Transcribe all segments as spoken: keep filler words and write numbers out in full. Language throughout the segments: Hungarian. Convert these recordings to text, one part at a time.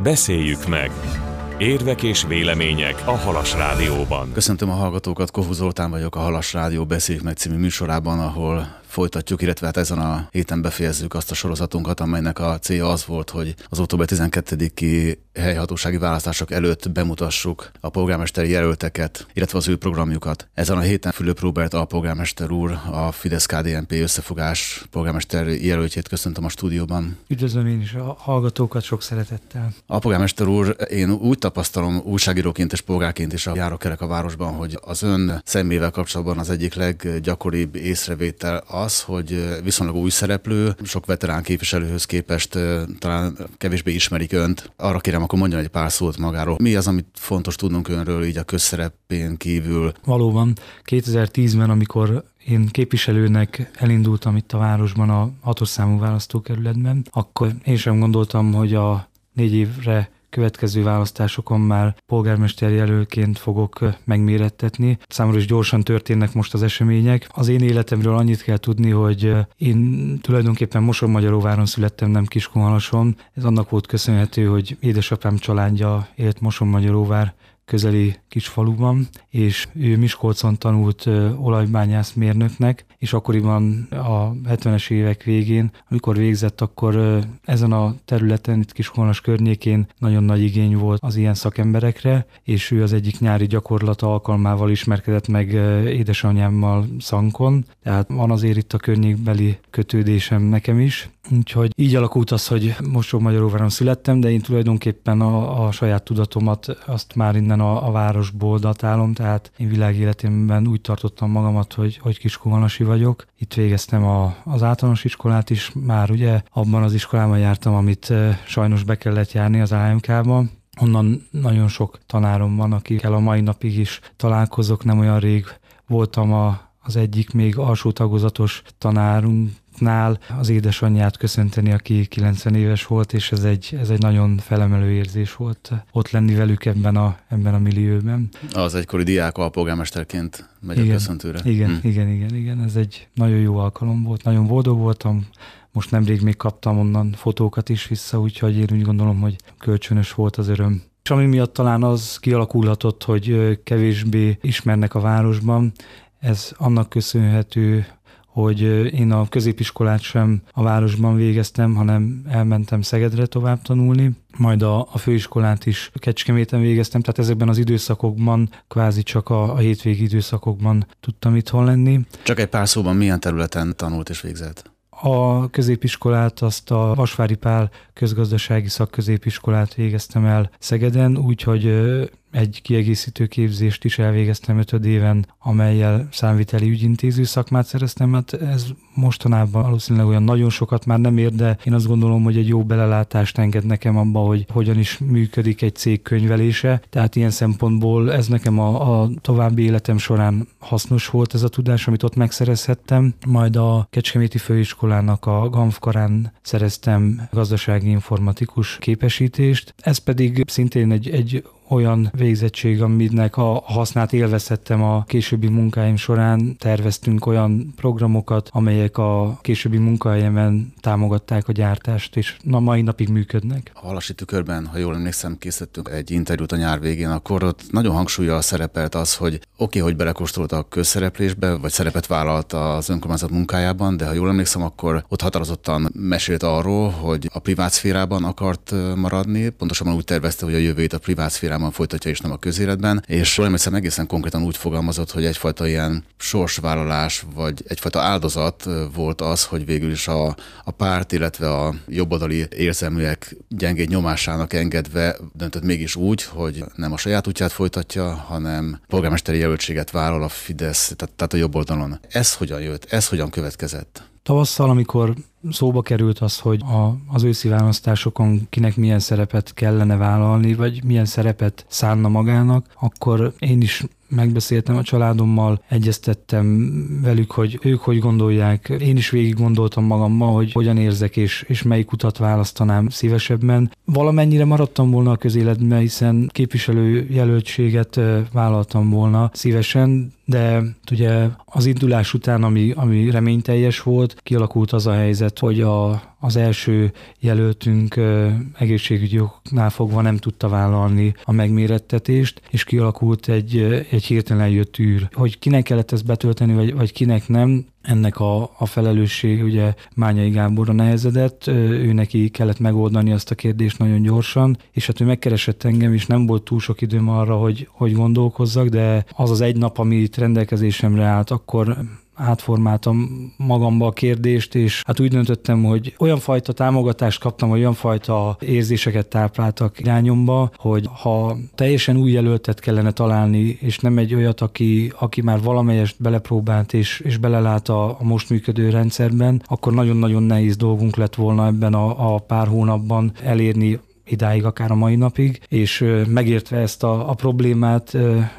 Beszéljük meg! Érvek és vélemények a Halas Rádióban. Köszöntöm a hallgatókat, Kohú Zoltán vagyok, a Halas Rádió Beszéljük meg című műsorában, ahol folytatjuk, illetve hát ezen a héten befejezzük azt a sorozatunkat, amelynek a célja az volt, hogy az október tizenkettediki helyhatósági választások előtt bemutassuk a polgármesteri jelölteket, illetve az ő programjukat. Ezen a héten Fülöp Róbert alpolgármester úr, a Fidesz-ká dé en pé összefogás polgármester jelöltjét köszöntöm a stúdióban. Üdvözlöm én is a hallgatókat sok szeretettel. Alpolgármester úr, én úgy tapasztalom újságíróként és polgárként is a járok-kerek a városban, hogy az ön szemével kapcsolatban az egyik leggyakoribb észrevétel az, hogy viszonylag új szereplő, sok veterán képviselőhöz képest talán kevésbé ismerik önt. Arra kérem, akkor mondjon egy pár szót magáról. Mi az, amit fontos tudnunk önről így a közszerepén kívül? Valóban kétezer-tízben, amikor én képviselőnek elindultam itt a városban a hatos számú választókerületben, akkor én sem gondoltam, hogy a négy évre következő választásokon már polgármester jelöltként fogok megmérettetni. Számomra is gyorsan történnek most az események. Az én életemről annyit kell tudni, hogy én tulajdonképpen Mosonmagyaróváron születtem, nem Kiskunhalason. Ez annak volt köszönhető, hogy édesapám családja élt Mosonmagyaróvár közeli kis faluban, és ő Miskolcon tanult olajbányászmérnöknek, és akkoriban a hetvenes évek végén, amikor végzett, akkor ezen a területen, itt Kiskunhalas környékén nagyon nagy igény volt az ilyen szakemberekre, és ő az egyik nyári gyakorlata alkalmával ismerkedett meg édesanyámmal Szankon, tehát van azért itt a környékbeli kötődésem nekem is. Úgyhogy így alakult az, hogy Mosonmagyaróváron születtem, de én tulajdonképpen a, a saját tudatomat azt már innen a, a városból datálom, tehát én világéletemben úgy tartottam magamat, hogy, hogy kiskunhalasi vagyok. Itt végeztem a, az általános iskolát is, már ugye abban az iskolában jártam, amit e, sajnos be kellett járni az á em ká-ba. Onnan nagyon sok tanárom van, akikkel a mai napig is találkozok, nem olyan rég voltam a, az egyik még alsó tagozatos tanárunk, nál az édesanyját köszönteni, aki kilencven éves volt, és ez egy, ez egy nagyon felemelő érzés volt ott lenni velük ebben a, ebben a millióben. Az egykori diák alpolgármesterként megy a köszöntőre. Igen, hm. igen, igen, igen, ez egy nagyon jó alkalom volt, nagyon boldog voltam. Most nemrég még kaptam onnan fotókat is vissza, úgyhogy én úgy gondolom, hogy kölcsönös volt az öröm. És ami miatt talán az kialakulhatott, hogy kevésbé ismernek a városban, ez annak köszönhető, hogy én a középiskolát sem a városban végeztem, hanem elmentem Szegedre tovább tanulni, majd a, a főiskolát is Kecskeméten végeztem, tehát ezekben az időszakokban, kvázi csak a, a hétvégi időszakokban tudtam itthon lenni. Csak egy pár szóban milyen területen tanult és végzett? A középiskolát azt a Vasvári Pál közgazdasági szakközépiskolát végeztem el Szegeden, úgyhogy egy kiegészítő képzést is elvégeztem ötöd éven, amellyel számviteli ügyintéző szakmát szereztem, mert ez mostanában valószínűleg olyan nagyon sokat már nem ér, de én azt gondolom, hogy egy jó belelátást enged nekem abba, hogy hogyan is működik egy cég könyvelése. Tehát ilyen szempontból ez nekem a, a további életem során hasznos volt ez a tudás, amit ott megszerezhettem. Majd a Kecskeméti Főiskolának a Gamfkarán szereztem gazdasági informatikus képesítést. Ez pedig szintén egy, egy olyan végzettség, aminek a hasznát élvezhettem a későbbi munkáim során. Terveztünk olyan programokat, amelyek a későbbi munkahelyemen támogatták a gyártást, és na, mai napig működnek. A Halasi Tükörben, ha jól emlékszem, készítettünk egy interjút a nyár végén, akkor ott nagyon hangsúllyal szerepelt az, hogy oké, okay, hogy belekóstolt a közszereplésbe, vagy szerepet vállalt az önkormányzat munkájában, de ha jól emlékszem, akkor ott határozottan mesélt arról, hogy a privát szférában akart maradni, pontosabban úgy tervezte, hogy a jövőjét a privát szférában folytatja és nem a közéletben, és jól emlékszem, egészen konkrétan úgy fogalmazott, hogy egyfajta ilyen sorsvállalás, vagy egyfajta áldozat volt az, hogy végül is a, a párt, illetve a jobboldali érzelműek gyengéd nyomásának engedve döntött mégis úgy, hogy nem a saját útját folytatja, hanem polgármesteri jelöltséget vállal a Fidesz, tehát, tehát a jobboldalon. Ez hogyan jött? Ez hogyan következett? Tavasszal, amikor szóba került az, hogy a, az őszi választásokon kinek milyen szerepet kellene vállalni, vagy milyen szerepet szánna magának, akkor én is megbeszéltem a családommal, egyeztettem velük, hogy ők hogy gondolják. Én is végig gondoltam magammal, hogy hogyan érzek, és, és melyik utat választanám szívesebben. Valamennyire maradtam volna a közéletben, hiszen képviselő jelöltséget vállaltam volna szívesen, de ugye az indulás után, ami, ami reményteljes volt, kialakult az a helyzet, hogy a, az első jelöltünk egészségügyi oknál fogva nem tudta vállalni a megmérettetést, és kialakult egy, egy hirtelen jött űr. Hogy kinek kellett ezt betölteni, vagy, vagy kinek nem, ennek a, a felelősség ugye Mányai Gáborra nehezedett, ő neki kellett megoldani azt a kérdést nagyon gyorsan, és hát ő megkeresett engem, és nem volt túl sok időm arra, hogy, hogy gondolkozzak, de az az egy nap, ami itt rendelkezésemre állt, akkor átformáltam magamba a kérdést, és hát úgy döntöttem, hogy olyan fajta támogatást kaptam, vagy olyan fajta érzéseket tápláltak irányomba, hogy ha teljesen új jelöltet kellene találni, és nem egy olyat, aki, aki már valamelyest belepróbált, és, és belelát a, a most működő rendszerben, akkor nagyon-nagyon nehéz dolgunk lett volna ebben a, a pár hónapban elérni idáig, akár a mai napig, és megértve ezt a, a problémát,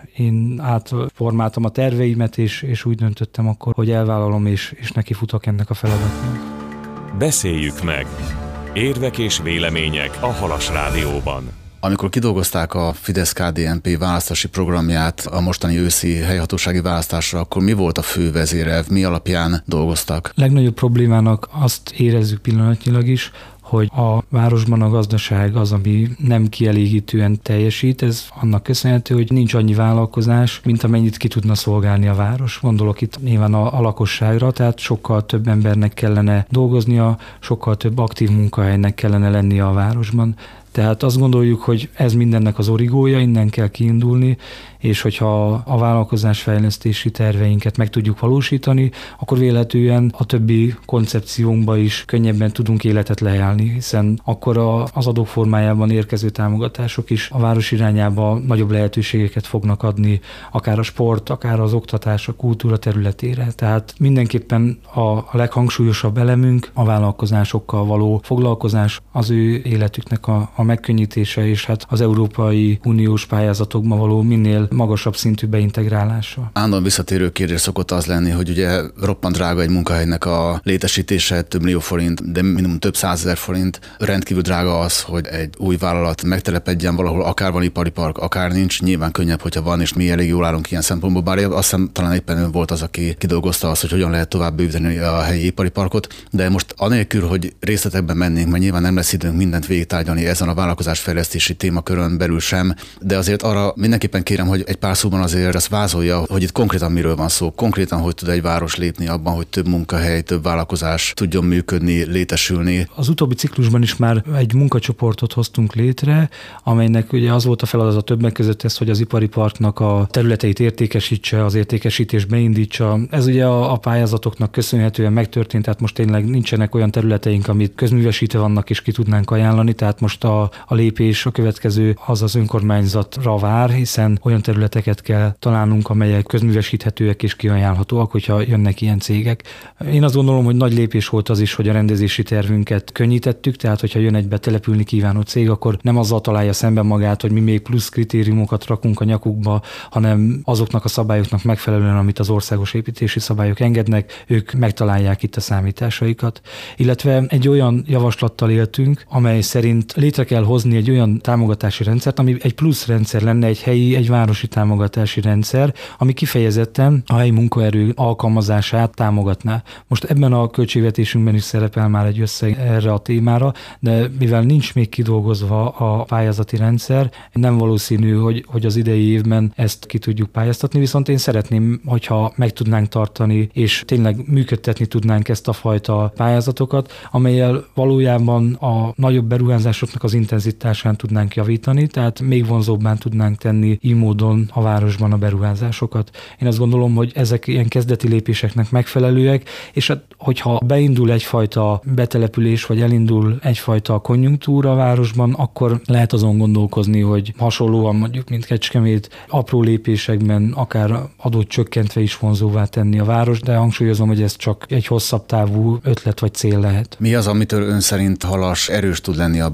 én átformáltam a terveimet, és, és úgy döntöttem akkor, hogy elvállalom, és, és neki futok ennek a feladatnak. Beszéljük meg! Érvek és vélemények a Halas Rádióban. Amikor kidolgozták a Fidesz-ká dé en pé választási programját a mostani őszi helyhatósági választásra, akkor mi volt a fő vezérelv, mi alapján dolgoztak? Legnagyobb problémának azt érezzük pillanatnyilag is, hogy a városban a gazdaság az, ami nem kielégítően teljesít. Ez annak köszönhető, hogy nincs annyi vállalkozás, mint amennyit ki tudna szolgálni a város. Gondolok itt nyilván a, a lakosságra, tehát sokkal több embernek kellene dolgoznia, sokkal több aktív munkahelynek kellene lennie a városban. Tehát azt gondoljuk, hogy ez mindennek az origója, innen kell kiindulni, és hogyha a vállalkozásfejlesztési terveinket meg tudjuk valósítani, akkor véletlenül a többi koncepciónkba is könnyebben tudunk életet lehelni, hiszen akkor az adók formájában érkező támogatások is a város irányába nagyobb lehetőségeket fognak adni, akár a sport, akár az oktatás, a kultúra területére. Tehát mindenképpen a leghangsúlyosabb elemünk a vállalkozásokkal való foglalkozás, az ő életüknek a, a megkönnyítése, és hát az Európai Uniós pályázatokban való minél magasabb szintű beintegrálása. Állandóan visszatérő kérdés szokott az lenni, hogy ugye roppant drága egy munkahelynek a létesítése, több millió forint, de minimum több százezer forint. Rendkívül drága az, hogy egy új vállalat megtelepedjen valahol, akár van ipari park, akár nincs. Nyilván könnyebb, hogyha van, és mi elég jól állunk ilyen szempontból, bár azt hiszem talán éppen ön volt az, aki kidolgozta azt, hogy hogyan lehet tovább bővíteni a helyi ipari parkot. De most anélkül, hogy részletekben mennénk, mert nyilván nem lesz időnk mindent végigtárgyalni ezen a vállalkozásfejlesztési témakörön belül sem, de azért arra mindenképpen kérem, hogy egy pár szóban azért ezt vázolja, hogy itt konkrétan miről van szó, konkrétan hogy tud egy város lépni abban, hogy több munkahely, több vállalkozás tudjon működni, létesülni. Az utóbbi ciklusban is már egy munkacsoportot hoztunk létre, amelynek ugye az volt a feladata többek között ez, hogy az ipari parknak a területeit értékesítse, az értékesítést beindítsa. Ez ugye a, a pályázatoknak köszönhetően megtörtént, tehát most tényleg nincsenek olyan területeink, amit közművesítve vannak és ki tudnánk ajánlani, tehát most a, a lépés, a következő az az önkormányzatra vár, hiszen olyan területeket kell találnunk, amelyek közművesíthetőek és kiajánlhatóak, hogyha jönnek ilyen cégek. Én azt gondolom, hogy nagy lépés volt az is, hogy a rendezési tervünket könnyítettük, tehát hogyha jön egy betelepülni kívánó cég, akkor nem azzal találja szemben magát, hogy mi még plusz kritériumokat rakunk a nyakukba, hanem azoknak a szabályoknak megfelelően, amit az országos építési szabályok engednek, ők megtalálják itt a számításaikat. Illetve egy olyan javaslattal éltünk, amely szerint létre kell hozni egy olyan támogatási rendszert, ami egy plusz rendszer lenne, egy helyi, egy városi támogatási rendszer, ami kifejezetten a helyi munkaerő alkalmazását támogatná. Most ebben a költségvetésünkben is szerepel már egy összeg erre a témára, de mivel nincs még kidolgozva a pályázati rendszer, nem valószínű, hogy, hogy az idei évben ezt ki tudjuk pályáztatni, viszont én szeretném, hogyha meg tudnánk tartani, és tényleg működtetni tudnánk ezt a fajta pályázatokat, amellyel valójában a nagyobb beruházásoknak az intenzitásán tudnánk javítani, tehát még vonzóbbá tudnánk tenni így módon a városban a beruházásokat. Én azt gondolom, hogy ezek ilyen kezdeti lépéseknek megfelelőek, és hát, hogyha beindul egyfajta betelepülés, vagy elindul egyfajta konjunktúra a városban, akkor lehet azon gondolkozni, hogy hasonlóan mondjuk, mint Kecskemét, apró lépésekben akár adót csökkentve is vonzóvá tenni a város, de hangsúlyozom, hogy ez csak egy hosszabb távú ötlet vagy cél lehet. Mi az, amitől ön szerint Halas erős tud lenni abban, hogy uniós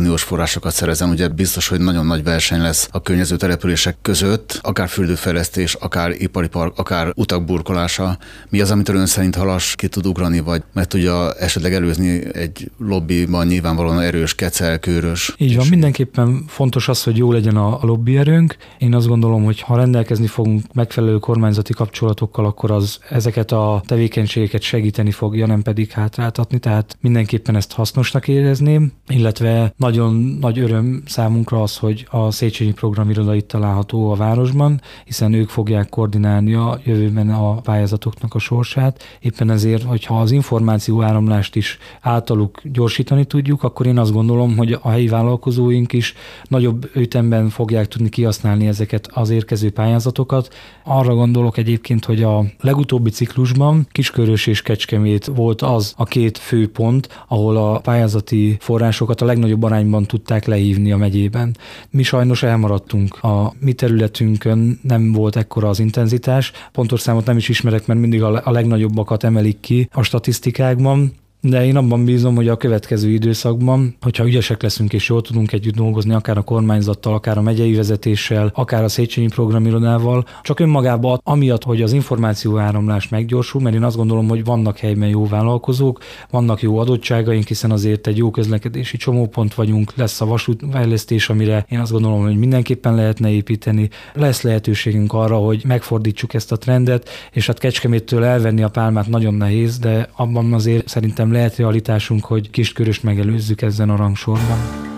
uniós forrásokat szerezzen. Ugye biztos, hogy nagyon nagy verseny lesz a környező települések között, akár fürdőfejlesztés, akár ipari park, akár utak burkolása. Mi az, amit ön szerint Halas ki tud ugrani, vagy meg tudja esetleg előzni egy lobbyban nyilvánvalóan erős Kecel, Kőrös? Így van, mindenképpen fontos az, hogy jó legyen a, a lobbyerőnk. Én azt gondolom, hogy ha rendelkezni fogunk megfelelő kormányzati kapcsolatokkal, akkor az ezeket a tevékenységeket segíteni fogja, nem pedig hátráltatni, tehát mindenképpen ezt hasznosnak érezném, illetve nagyon nagy öröm számunkra az, hogy a Széchenyi Programiroda itt található a városban, hiszen ők fogják koordinálni a jövőben a pályázatoknak a sorsát. Éppen ezért, hogyha az információ áramlást is általuk gyorsítani tudjuk, akkor én azt gondolom, hogy a helyi vállalkozóink is nagyobb ütemben fogják tudni kihasználni ezeket az érkező pályázatokat. Arra gondolok egyébként, hogy a legutóbbi ciklusban Kiskörös és Kecskemét volt az a két fő pont, ahol a pályázati forrásokat a legnagyobb arányban tudták lehívni a megyében. Mi sajnos elmaradtunk. A mi területünkön nem volt ekkora az intenzitás. Pontos számot nem is ismerek, mert mindig a legnagyobbakat emelik ki a statisztikákban. De én abban bízom, hogy a következő időszakban, hogyha ügyesek leszünk és jól tudunk együtt dolgozni, akár a kormányzattal, akár a megyei vezetéssel, akár a Széchenyi Programirodával, csak önmagában amiatt, hogy az információáramlás meggyorsul, mert én azt gondolom, hogy vannak helyben jó vállalkozók, vannak jó adottságaink, hiszen azért egy jó közlekedési csomópont vagyunk, lesz a vasútfejlesztés, amire én azt gondolom, hogy mindenképpen lehetne építeni, lesz lehetőségünk arra, hogy megfordítsuk ezt a trendet, és hát Kecskeméttől elvenni a pálmát nagyon nehéz, de abban azért szerintem lehet realitásunk, hogy Kisköröst megelőzzük ezen a rangsorban.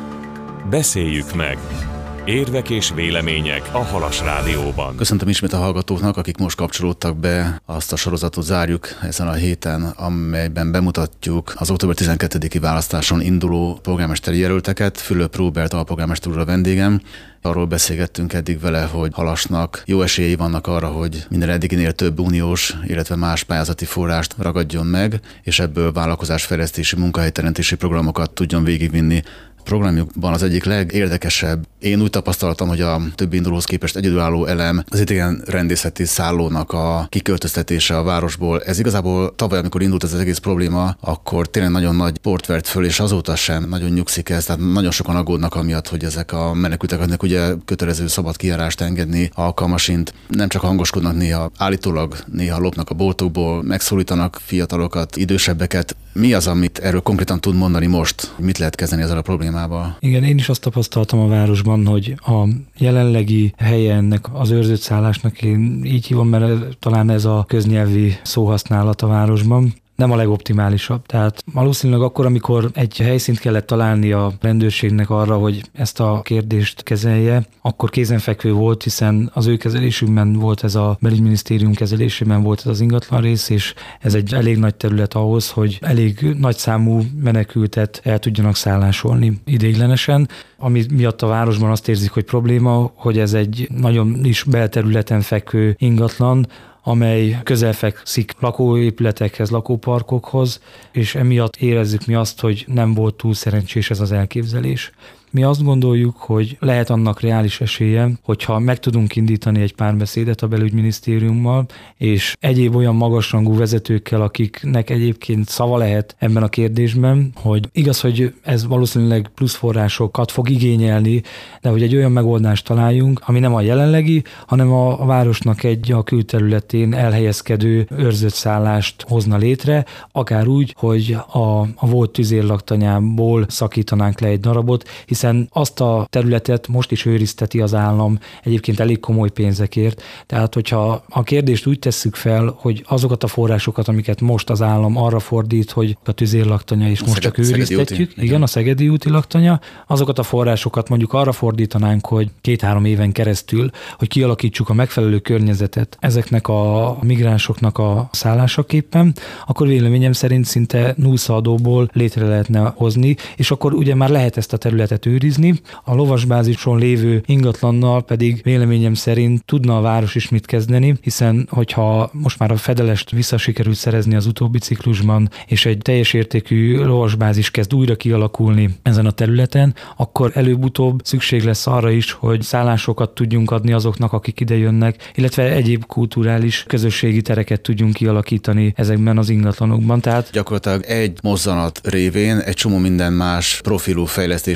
Beszéljük meg! Érvek és vélemények a Halas Rádióban. Köszöntöm ismét a hallgatóknak, akik most kapcsolódtak be. Azt a sorozatot zárjuk ezen a héten, amelyben bemutatjuk az október tizenkettediki választáson induló polgármesteri jelölteket. Fülöp Róbert alpolgármester úr a vendégem. Arról beszélgettünk eddig vele, hogy Halasnak jó esélyei vannak arra, hogy minden eddiginél több uniós, illetve más pályázati forrást ragadjon meg, és ebből vállalkozásfejlesztési, munkahelyteremtési programokat tudjon végigvinni. A programjukban az egyik legérdekesebb, én úgy tapasztaltam, hogy a többi indulóhoz képest egyedülálló elem az idegen rendészeti szállónak a kiköltöztetése a városból. Ez igazából tavaly, amikor indult ez az egész probléma, akkor tényleg nagyon nagy port vert föl, és azóta sem nagyon nyugszik ez, tehát nagyon sokan aggódnak amiatt, hogy ezek a menekülteknek ugye kötelező szabad kijárást engedni alkalmasint. Nem csak hangoskodnak néha, állítólag néha lopnak a boltokból, megszólítanak fiatalokat, idősebbeket. Mi az, amit erről konkrétan tud mondani most? Mit lehet kezdeni ezzel a problémával? Igen, én is azt tapasztaltam a városban, hogy a jelenlegi helye ennek az őrzött szállásnak, én így hívom, mert talán ez a köznyelvi szóhasználat a városban, nem a legoptimálisabb. Tehát valószínűleg akkor, amikor egy helyszínt kellett találni a rendőrségnek arra, hogy ezt a kérdést kezelje, akkor kézenfekvő volt, hiszen az ő kezelésükben volt ez a belügyminisztérium kezelésében volt ez az ingatlan rész, és ez egy elég nagy terület ahhoz, hogy elég nagy számú menekültet el tudjanak szállásolni ideiglenesen, ami miatt a városban azt érzik, hogy probléma, hogy ez egy nagyon is belterületen fekvő ingatlan, amely közel fekszik lakóépületekhez, lakóparkokhoz, és emiatt érezzük mi azt, hogy nem volt túl szerencsés ez az elképzelés. Mi azt gondoljuk, hogy lehet annak reális esélye, hogyha meg tudunk indítani egy párbeszédet a belügyminisztériummal, és egyéb olyan magasrangú vezetőkkel, akiknek egyébként szava lehet ebben a kérdésben, hogy igaz, hogy ez valószínűleg plusz forrásokat fog igényelni, de hogy egy olyan megoldást találjunk, ami nem a jelenlegi, hanem a városnak egy a külterületén elhelyezkedő őrzött szállást hozna létre, akár úgy, hogy a, a volt tüzérlaktanyából szakítanánk le egy darabot, hiszen azt a területet most is őrizteti az állam egyébként elég komoly pénzekért. Tehát, hogyha a kérdést úgy tesszük fel, hogy azokat a forrásokat, amiket most az állam arra fordít, hogy a tüzérlaktanya és a most Szeged, csak őriztetjük, igen, igen, a Szegedi úti laktanya, azokat a forrásokat mondjuk arra fordítanánk, hogy két-három éven keresztül, hogy kialakítsuk a megfelelő környezetet ezeknek a migránsoknak a szállásaképpen, akkor véleményem szerint szinte nullszaldóból létre lehetne hozni, és akkor ugye már lehet ezt a területet őrizni. A lovasbázison lévő ingatlannal pedig véleményem szerint tudna a város is mit kezdeni, hiszen hogyha most már a fedelest vissza sikerült szerezni az utóbbi ciklusban, és egy teljes értékű lovasbázis kezd újra kialakulni ezen a területen, akkor előbb-utóbb szükség lesz arra is, hogy szállásokat tudjunk adni azoknak, akik ide jönnek, illetve egyéb kulturális közösségi tereket tudjunk kialakítani ezekben az ingatlanokban. Tehát gyakorlatilag egy mozzanat révén egy csomó minden más profilú fejlesztés vagy beruházás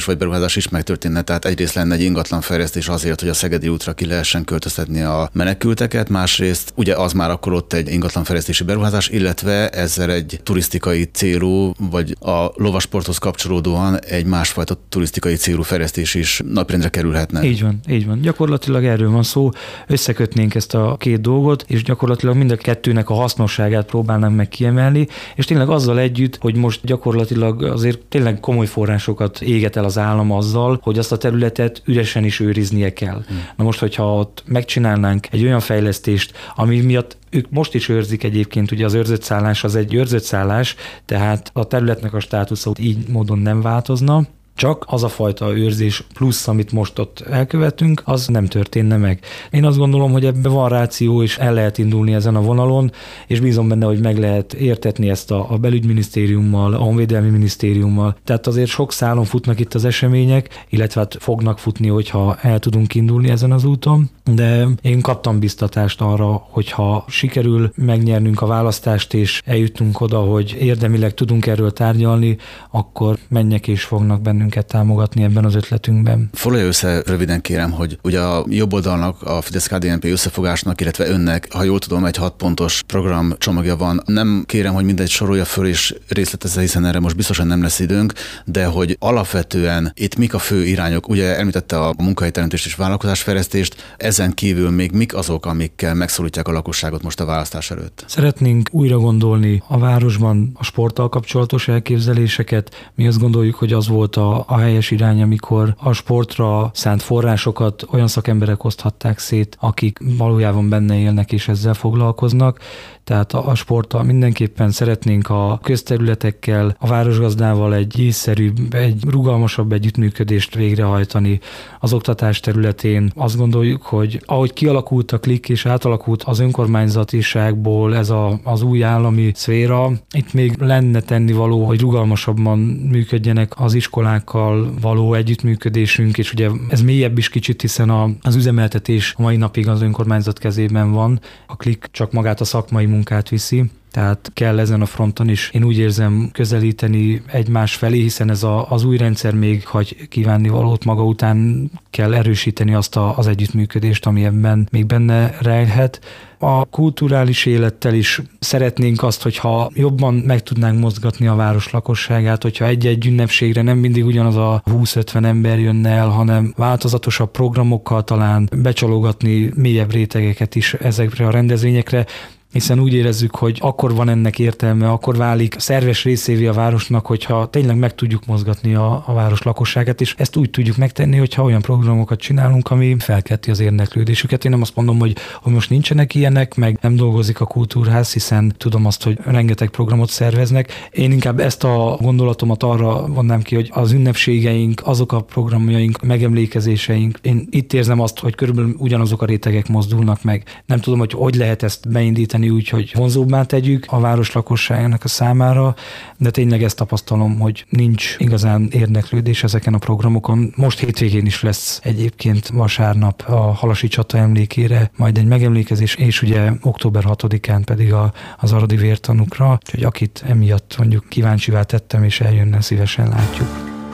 beruházás is megtörténne. Tehát egyrészt lenne egy ingatlan fejlesztés azért, hogy a Szegedi útra ki lehessen költöztetni a menekülteket, másrészt ugye az már akkor ott egy ingatlanfejlesztési beruházás, illetve ezzel egy turisztikai célú, vagy a lovasporthoz kapcsolódóan egy másfajta turisztikai célú fejlesztés is napirendre kerülhetne. Így van, így van. Gyakorlatilag erről van szó, összekötnénk ezt a két dolgot, és gyakorlatilag mind a kettőnek a hasznosságát próbálnánk meg kiemelni, és tényleg azzal együtt, hogy most gyakorlatilag azért tényleg komoly forrásokat éget el az állam azzal, hogy azt a területet üresen is őriznie kell. Hmm. Na most, hogyha ott megcsinálnánk egy olyan fejlesztést, ami miatt ők most is őrzik egyébként, ugye az őrzött szállás az egy őrzött szállás, tehát a területnek a státusza így módon nem változna, csak az a fajta őrzés plusz, amit most ott elkövetünk, az nem történne meg. Én azt gondolom, hogy ebben van ráció, és el lehet indulni ezen a vonalon, és bízom benne, hogy meg lehet értetni ezt a, a belügyminisztériummal, a honvédelmi minisztériummal. Tehát azért sok szálon futnak itt az események, illetve hát fognak futni, hogyha el tudunk indulni ezen az úton, de én kaptam biztatást arra, hogyha sikerül megnyernünk a választást, és eljutunk oda, hogy érdemileg tudunk erről tárgyalni, akkor menjek és fognak bennünk támogatni ebben az ötletünkben. Foglalja össze röviden, kérem, hogy ugye a jobb oldalnak, a Fidesz-ká dé en pé összefogásnak, illetve önnek, ha jól tudom, egy hat pontos program csomagja van. Nem kérem, hogy mindegy sorolja föl és részletezze, hiszen erre most biztosan nem lesz időnk, de hogy alapvetően itt mik a fő irányok? Ugye említette a munkahelyteremtést és vállalkozásfejlesztést, ezen kívül még mik azok, amikkel megszólítják a lakosságot most a választás előtt? Szeretnénk újra gondolni a városban a sporttal kapcsolatos elképzeléseket. Mi azt gondoljuk, hogy az volt a, a helyes irány, amikor a sportra szánt forrásokat olyan szakemberek oszthatták szét, akik valójában benne élnek és ezzel foglalkoznak. Tehát a, a sporttal mindenképpen szeretnénk a közterületekkel, a városgazdával egy észszerűbb, egy rugalmasabb együttműködést végrehajtani. Az oktatás területén azt gondoljuk, hogy ahogy kialakult a klik és átalakult az önkormányzatiságból ez a, az új állami szféra, itt még lenne tennivaló, hogy rugalmasabban működjenek az iskolákkal való együttműködésünk, és ugye ez mélyebb is kicsit, hiszen a, az üzemeltetés a mai napig az önkormányzat kezében van, a klik csak magát a szakmai munkát viszi, tehát kell ezen a fronton is, én úgy érzem, közelíteni egymás felé, hiszen ez a, az új rendszer még hagy kívánni valót maga után, kell erősíteni azt a, az együttműködést, ami ebben még benne rejlhet. A kulturális élettel is szeretnénk azt, hogyha jobban meg tudnánk mozgatni a város lakosságát, hogyha egy-egy ünnepségre nem mindig ugyanaz a húsz-ötven ember jönne el, hanem változatosabb programokkal talán becsalogatni mélyebb rétegeket is ezekre a rendezvényekre, hiszen úgy érezzük, hogy akkor van ennek értelme, akkor válik szerves részévé a városnak, hogyha tényleg meg tudjuk mozgatni a, a város lakosságát, és ezt úgy tudjuk megtenni, hogyha olyan programokat csinálunk, ami felkelti az érdeklődésüket. Én nem azt mondom, hogy, hogy most nincsenek ilyenek, meg nem dolgozik a kultúrház, hiszen tudom azt, hogy rengeteg programot szerveznek. Én inkább ezt a gondolatomat arra vonnám ki, hogy az ünnepségeink, azok a programjaink, megemlékezéseink, én itt érzem azt, hogy körülbelül ugyanazok a rétegek mozdulnak meg. Nem tudom, hogy hogy lehet ezt beindítani úgy, hogy vonzóbbá tegyük a város lakosságának a számára, de tényleg ezt tapasztalom, hogy nincs igazán érdeklődés ezeken a programokon. Most hétvégén is lesz egyébként vasárnap a Halasi csata emlékére majd egy megemlékezés, és ugye október hatodikán pedig a, az aradi vértanúkra, úgyhogy akit emiatt mondjuk kíváncsivá tettem, és eljönne, szívesen látjuk.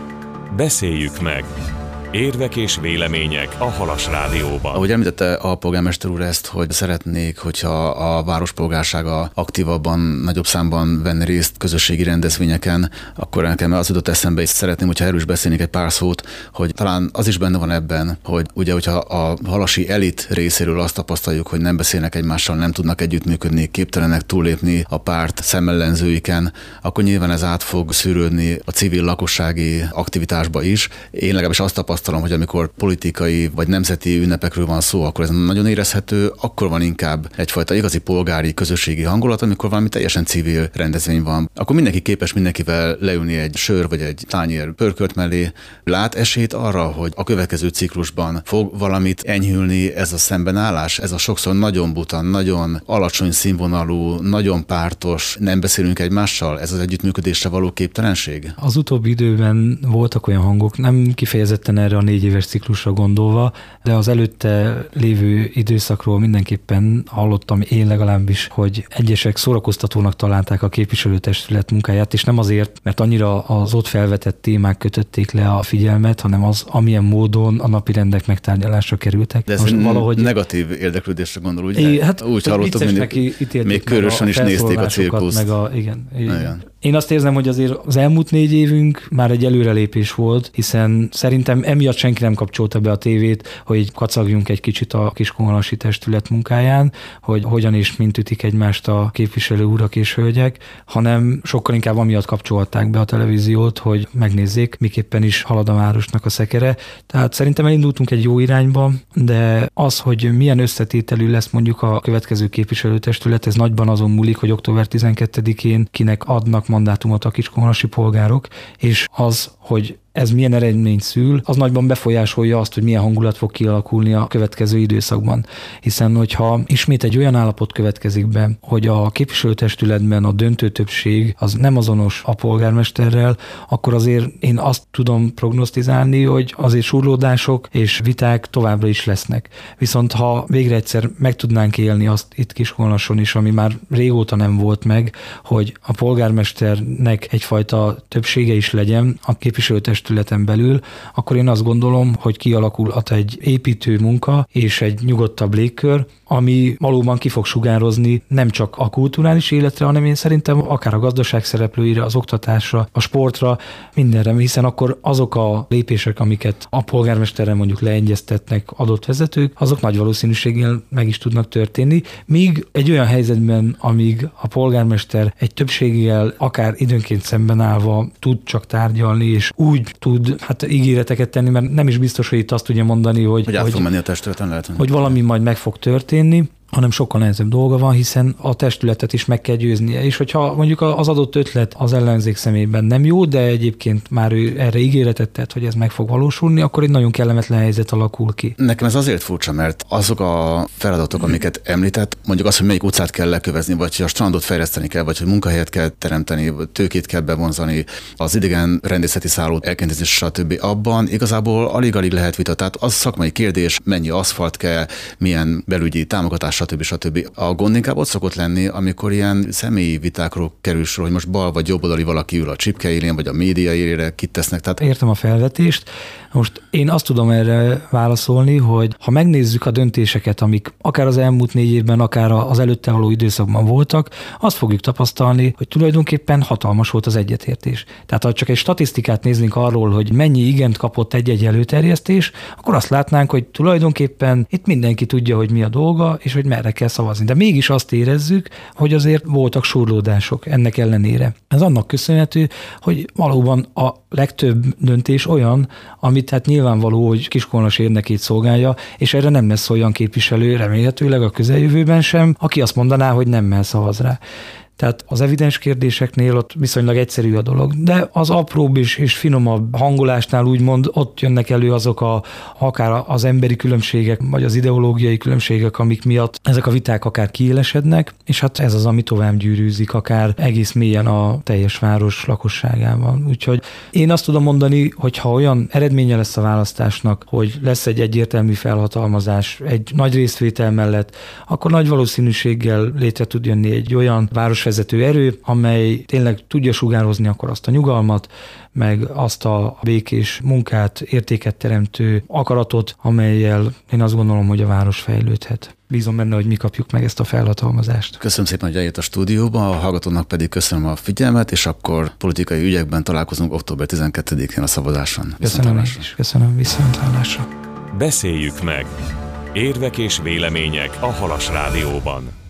Beszéljük meg! Érvek és vélemények a Halas Rádióban. Ahogy említette a polgármester úr ezt, hogy szeretnék, hogyha a várospolgársága aktívabban, nagyobb számban venni részt közösségi rendezvényeken, akkor nekem az jutott eszembe, és szeretném, hogyha erről is beszélnék egy pár szót, hogy talán az is benne van ebben, hogy ugye, hogyha a halasi elit részéről azt tapasztaljuk, hogy nem beszélnek egymással, nem tudnak együttműködni, képtelenek túllépni a párt szemellenzőiken, akkor nyilván ez át fog szűrődni a civil lakossági aktivitásba is. Én legalábbis azt tapasztalom, hogy amikor politikai vagy nemzeti ünnepekről van szó, akkor ez nagyon érezhető, akkor van inkább egyfajta igazi polgári, közösségi hangulat, amikor valami teljesen civil rendezvény van. Akkor mindenki képes mindenkivel leülni egy sör vagy egy tányér pörkölt mellé. Lát esélyt arra, hogy a következő ciklusban fog valamit enyhülni ez a szembenállás, ez a sokszor nagyon buta, nagyon alacsony színvonalú, nagyon pártos, nem beszélünk egymással, ez az együttműködésre való képtelenség? Az utóbbi időben voltak olyan hangok, nem kifejezetten erre erre a négy éves ciklusra gondolva, de az előtte lévő időszakról mindenképpen hallottam én legalábbis, hogy egyesek szórakoztatónak találták a képviselőtestület munkáját, és nem azért, mert annyira az ott felvetett témák kötötték le a figyelmet, hanem az, amilyen módon a napirendek megtárgyalásra kerültek. De ez most valahogy negatív érdeklődésre gondol, ugye? É, hát úgy hallottam, mindig, még körösen is nézték a cirkuszt. Meg a, igen, igen. Én azt érzem, hogy azért az elmúlt négy évünk már egy előrelépés volt, hiszen szerintem emiatt senki nem kapcsolta be a tévét, hogy kacagjunk egy kicsit a Kiskunhalasi testület munkáján, hogy hogyan és mint ütik egymást a képviselő urak és hölgyek, hanem sokkal inkább amiatt kapcsolták be a televíziót, hogy megnézzék, miképpen is halad a városnak a szekere. Tehát szerintem elindultunk egy jó irányba, de az, hogy milyen összetételű lesz mondjuk a következő képviselőtestület, ez nagyban azon múlik, hogy október tizenkettedikén kinek adnak mandátumot a kiskunhalasi polgárok, és az, hogy ez milyen eredményt szül, az nagyban befolyásolja azt, hogy milyen hangulat fog kialakulni a következő időszakban. Hiszen, hogyha ismét egy olyan állapot következik be, hogy a képviselőtestületben a döntő többség az nem azonos a polgármesterrel, akkor azért én azt tudom prognosztizálni, hogy azért surlódások és viták továbbra is lesznek. Viszont ha végre egyszer meg tudnánk élni azt itt Kiskunhalason is, ami már régóta nem volt meg, hogy a polgármesternek egyfajta többsége is legyen a képviselőtestületben belül, akkor én azt gondolom, hogy kialakulhat egy építő munka és egy nyugodtabb légkör, ami valóban ki fog sugározni nem csak a kulturális életre, hanem én szerintem akár a gazdaság szereplőire, az oktatásra, a sportra, mindenre, hiszen akkor azok a lépések, amiket a polgármesterrel mondjuk leegyeztetnek adott vezetők, azok nagy valószínűséggel meg is tudnak történni, míg egy olyan helyzetben, amíg a polgármester egy többséggel akár időnként szemben állva tud csak tárgyalni, és úgy tud hát ígéreteket tenni, mert nem is biztos, hogy itt azt tudja mondani, hogy, hogy, át fog menni a testületen, lehet, hogy valami majd meg fog történni, hanem sokkal nehezebb dolga van, hiszen a testületet is meg kell győznie. És hogyha mondjuk az adott ötlet az ellenzék szemében nem jó, de egyébként már ő erre ígéretet tett, hogy ez meg fog valósulni, akkor egy nagyon kellemetlen helyzet alakul ki. Nekem ez azért furcsa, mert azok a feladatok, amiket említett, mondjuk az, hogy melyik utcát kell lekövezni, vagy hogy a strandot fejleszteni kell, vagy hogy munkahelyet kell teremteni, vagy tőkét kell bevonzani, az idegen rendészeti szállót elkentezni, stb. Abban igazából alig-alig lehet vita. Tehát az szakmai kérdés, mennyi aszfalt kell, milyen belügyi támogatás, stb. stb. A gond inkább ott szokott lenni, amikor ilyen személyi vitákról kerül sor, hogy most bal vagy jobb oldali valaki ül a csipke élén, vagy a média élére, kit tesznek. Tehát... Értem a felvetést. Most én azt tudom erre válaszolni, hogy ha megnézzük a döntéseket, amik akár az elmúlt négy évben, akár az előtte való időszakban voltak, azt fogjuk tapasztalni, hogy tulajdonképpen hatalmas volt az egyetértés. Tehát ha csak egy statisztikát néznénk arról, hogy mennyi igent kapott egy-egy előterjesztés, akkor azt látnánk, hogy tulajdonképpen itt mindenki tudja, hogy mi a dolga, és hogy merre kell szavazni. De mégis azt érezzük, hogy azért voltak surlódások ennek ellenére. Ez annak köszönhető, hogy valóban a legtöbb döntés olyan, amit hát nyilvánvaló, hogy Kiskunhalas érdekét szolgálja, és erre nem lesz olyan képviselő, remélhetőleg a közeljövőben sem, aki azt mondaná, hogy nemmel szavaz rá. Tehát az evidens kérdéseknél ott viszonylag egyszerű a dolog, de az apróbb és, és finomabb hangolásnál úgymond ott jönnek elő azok a, akár az emberi különbségek, vagy az ideológiai különbségek, amik miatt ezek a viták akár kiélesednek, és hát ez az, ami tovább gyűrűzik, akár egész mélyen a teljes város lakosságával. Úgyhogy én azt tudom mondani, hogy ha olyan eredménye lesz a választásnak, hogy lesz egy egyértelmű felhatalmazás egy nagy részvétel mellett, akkor nagy valószínűséggel létre tud jönni egy olyan város vezető erő, amely tényleg tudja sugározni akkor azt a nyugalmat, meg azt a békés munkát, értéket teremtő akaratot, amellyel én azt gondolom, hogy a város fejlődhet. Bízom benne, hogy mi kapjuk meg ezt a felhatalmazást. Köszönöm szépen, hogy eljött a stúdióba, a hallgatónak pedig köszönöm a figyelmet, és akkor politikai ügyekben találkozunk október tizenkettedikén a szavazáson. Köszönöm is, köszönöm, viszontlátásra. Beszéljük meg! Érvek és vélemények a Halas Rádióban.